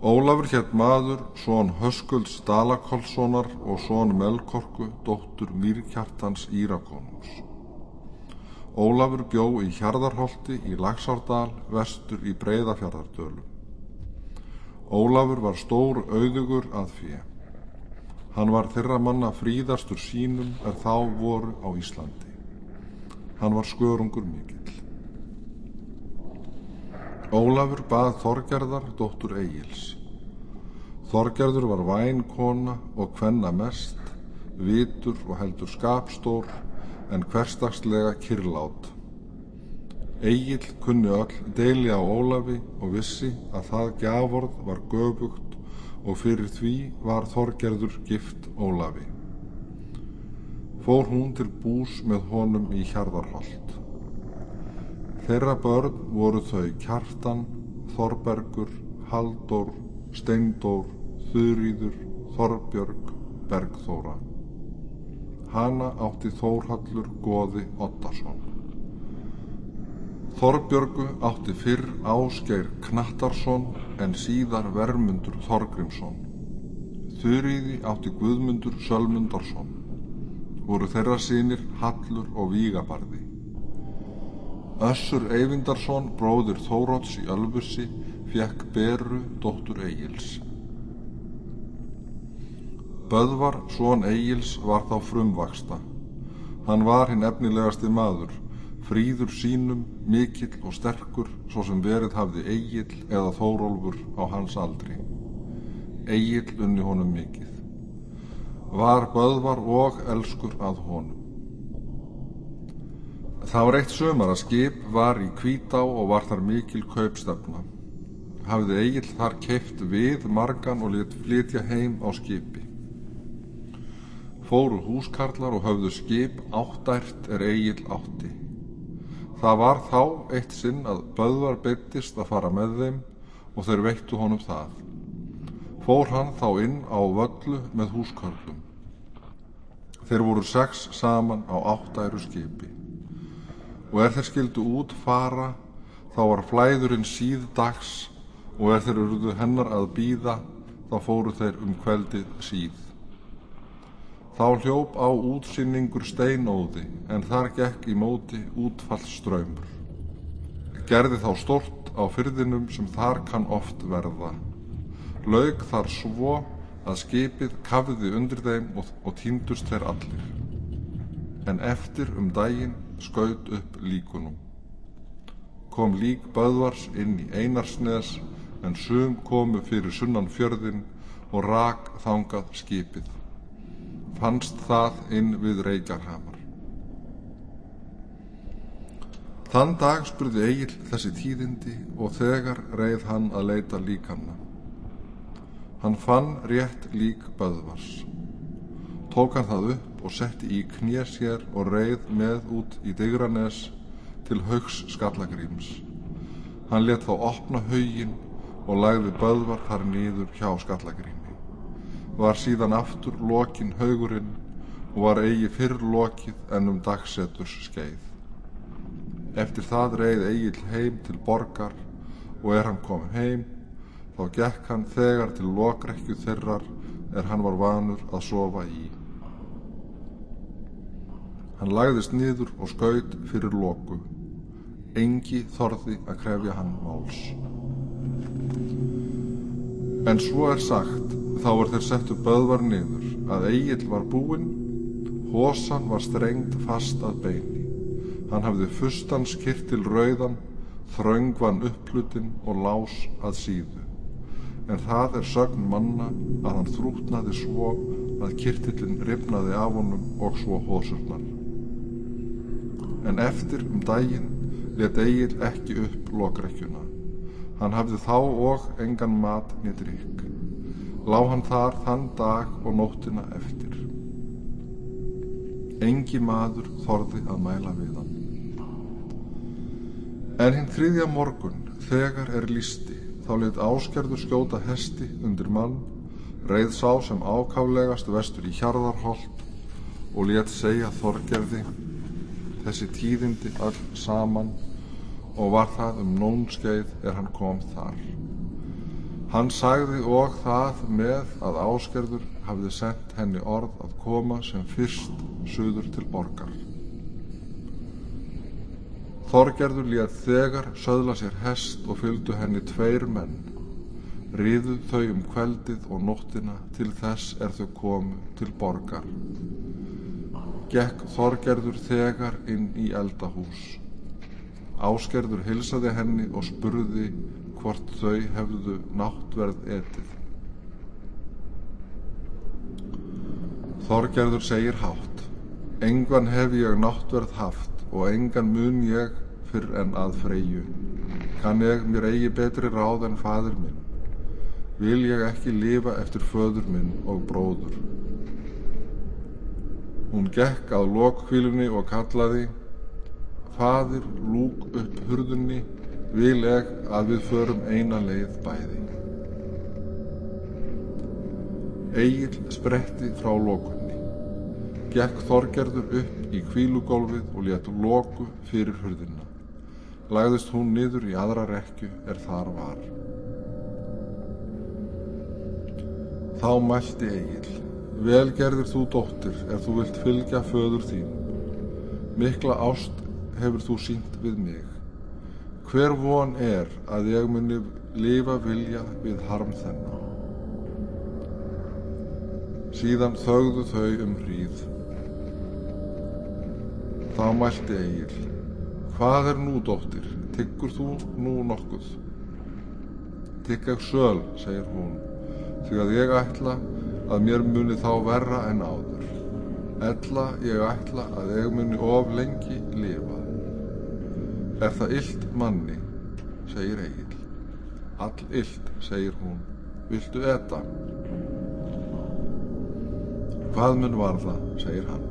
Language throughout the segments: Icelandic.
Ólafur hét maður, son Höskulds Dalakollssonar og son Melkorku, dóttur Mýrkjartans Írakonungs. Ólafur bjó í Hjarðarholti í Laxárdal, vestur í Breiðafjarðardölum. Ólafur var stór auðugur að fé. Hann var þeirra manna fríðastur sínum þá voru á Íslandi. Hann var skörungur mikill. Ólafur bað Þorgerðar, dóttur Egils. Þorgerður var væn kona og kvenna mest, vitur og heldur skapstór, en hversdagslega kyrrlát. Egill kunni öll deili á Ólafi og vissi að það gjafvorð var göfugt og fyrir því var Þorgerður gift Ólafi. Fór hún til bús með honum í Hjarðarholt. Þeirra börn voru þau Kjartan, Þorbergur, Halldór, Steindór, Þuríður, Þorbjörg, Bergþóra. Hana átti Þórhallur goði Oddason. Þorbjörgu átti fyrr Ásgeir Knattarson en síðar Vermundur Þorgrímsson. Þuríði átti Guðmundur Sölmundarsson. Voru þeirra synir Hallur og Vígabarði. Össur Eyvindarsson, bróðir Þórodds í Ölfusi, fékk Beru, dóttur Egils. Böðvar, son Egils, var þá frumvaxta. Hann var hinn efnilegasti maður, fríður sínum, mikill og sterkur, svo sem verið hafði Egill eða Þórólfur á hans aldri. Egill unni honum mikið. Var Böðvar og elskur að honum. Það var eitt sumar að skip var í Hvítá og var þar mikil kaupstefna. Hafði Egill þar keypt við margan og lét flytja heim á skipi. Fóru húskarlar og höfðu skip áttært Egill átti. Það var þá eitt sinn að Böðvar beiddist að fara með þeim og þeir veittu honum það. Fór hann þá inn á völlu með húskarlum. Þeir voru 6 saman á áttæru skipi. Og þeir skildu út fara, þá var flæðurinn síðdags og þeir urðu hennar að bíða, þá fóru þeir kveldið síð. Þá hljóp á útsynningur steinóði, en þar gekk í móti útfallsstraumur. Gerði þá stórt á firðinum sem þar kann oft verða. Lauk þar svo að skipið kafði undir þeim og týndust þeir allir. En eftir daginn skaut upp líkunum. Kom lík Böðvars inn í Einarsnes, en sum komu fyrir sunnan fjörðinn og rak þangað skipið. Fannst það inn við Reykjarhamar. Þann dag spurði Egill þessi tíðindi og þegar reið hann að leita líkanna. Hann fann rétt lík Böðvars. Tók hann það upp og setti í kné sér og reið með út í Digranes til Hauks Skallagríms. Hann lét þá opna hauginn og lagði Böðvar þar niður hjá Skallagrími. Var síðan aftur lokinn haugurinn og var eigi fyrr lokið en dagseturs skeið. Eftir það reið Egill heim til borgar og hann kom heim, þá gekk hann þegar til lokrekkju þeirrar hann var vanur að sofa í. Hann lagðist niður og skaut fyrir loku. Engi þorði að krefja hann máls. En svo sagt, þá þeir settu Böðvar niður, að Egill var búinn, hosan var strengt fast að beini. Hann hafði fustans kyrtil rauðan, þröngvan upphlutinn og lás að síðu. En það sögn manna að hann þrútnaði svo að kyrtillinn rifnaði af honum og svo hosurnar. En eftir daginn lét Egill ekki upp lokrekkjuna. Hann hafði þá og engan mat né drykk. Lá hann þar þann dag og nóttina eftir. Engi maður þorði að mæla við hann. En hinn 3. morgun, þegar lýsti, þá lét Ásgerður skjóta hesti undir mann, reið sá sem ákaflegast vestur í Hjarðarholt og lét segja Þorgerði þessi tíðindi öll saman og var það nónskeið hann kom þar. Hann sagði og það með að Ásgerður hafði sent henni orð að koma sem fyrst suður til borgar. Þorgerður lét þegar söðla sér hest og fylgdu henni 2 menn. Riðu þau kvöldið og nóttina til þess þau komu til borgar. Gekk Þorgerður þegar inn í eldahús. Ásgerður heilsaði henni og spurði hvort þau hefðu náttverð etið. Þorgerður segir hátt: engan hef ég náttverð haft og engan mun ég fyrr en að Freyju. Kann ég mér eigi betri ráð en faðir minn, vil ég ekki lifa eftir föður minn og bróður. Hún gekk að lokhvílunni og kallaði: faðir, lúk upp hurðunni, vil ég að við förum eina leið bæði. Egill spretti frá lokunni. Gekk Þorgerður upp í hvílugólfið og lét loku fyrir hurðina. Lagðist hún niður í aðra rekkju þar var. Þá mælti Egill: vel gerðir þú, dóttir, þú vilt fylgja föður þínum. Mikla ást hefur þú sýnt við mig. Hver von að ég muni lifa vilja við harm þennan. Síðan þögðu þau hríð. Þá mælti Egill: hvað nú, dóttir, tyggur þú nú nokkuð? Tygg ég söl, segir hún, því að ég ætla að mér muni þá verra en áður. Ella ég ætla að ég muni of lengi lifa. Það illt manni, segir Egill. All illt, segir hún, viltu eta? Hvað mun varða, segir hann.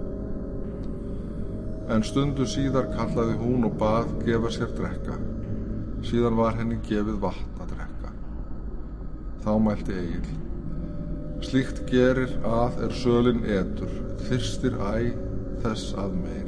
En stundu síðar kallaði hún og bað gefa sér drekka. Síðan var henni gefið vatn að drekka. Þá mælti Egill: slíkt gerir að sölin etur, þyrstir æ þess að meir.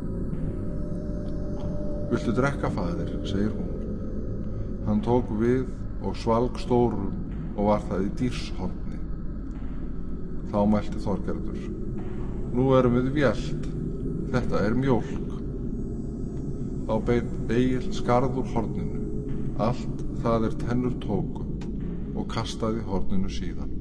Viltu drekka, faðir, segir hún. Hann tók við og svalg stórum og var það í dýrshorni. Þá mælti Þorgerður: nú við vélt, þetta mjólk. Þá beit Egill skarð úr horninu, allt það tennur tóku, og kastaði horninu síðan.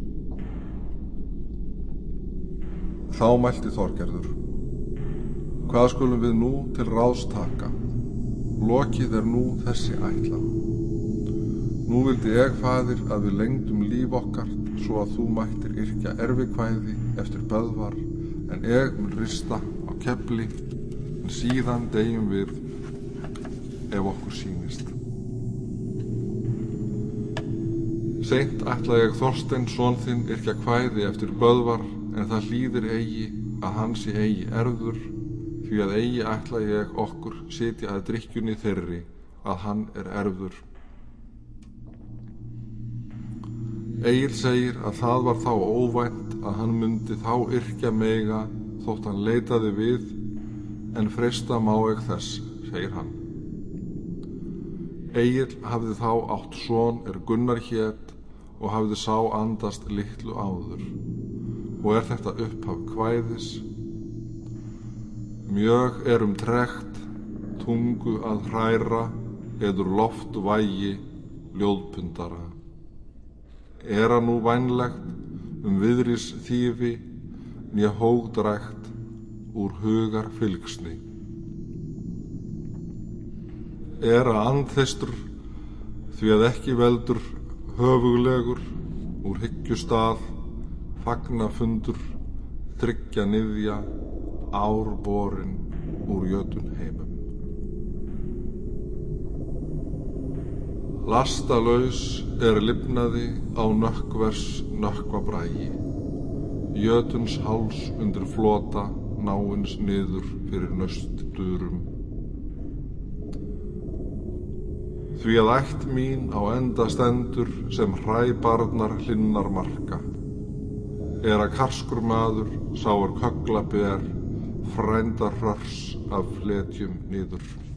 Þá mælti Þorgerður: hvað skulum við nú til ráðs taka? Lokið nú þessi ætlan. Nú vildi ég, faðir, að við lengdum líf okkar svo að þú mættir yrkja erfikvæði eftir Böðvar, en ég mun rista á kefli, en síðan deyjum við ef okkur sýnist. Seint ætla ég Þorstein son þinn yrkja kvæði eftir Böðvar, en það hlýðir eigi að hann sé eigi erfður, því að eigi ætla ég okkur sitja að drykkjunni þeirri að hann erfður. Egill segir að það var þá óvænt að hann mundi þá yrkja mega þótt hann leitaði við, en freista má ég þess, segir hann. Egill hafði þá átt son Gunnar hét og hafði sá andast litlu áður, og þetta upphaf kvæðis: mjög trekt, tungu að hræra, eður loft vægi ljóðpundara. Nú vænlegt viðris þýfi, né hógdrækt úr hugar fylgsni. Andþeistur, því að ekki veldur höfuglegur, úr hyggjustað, fagnafundur, tryggja niðja, árborin úr jötun heimum. Lastalaus lifnaði á nökkvers nökkvabrægi, jötuns háls undir flota náins niður fyrir naustdurum. Því að ætt mín á enda stendur sem hræbarnar hlinnar marka, að karskur maður sá köggla ber, frænda hrörs af fletjum niður.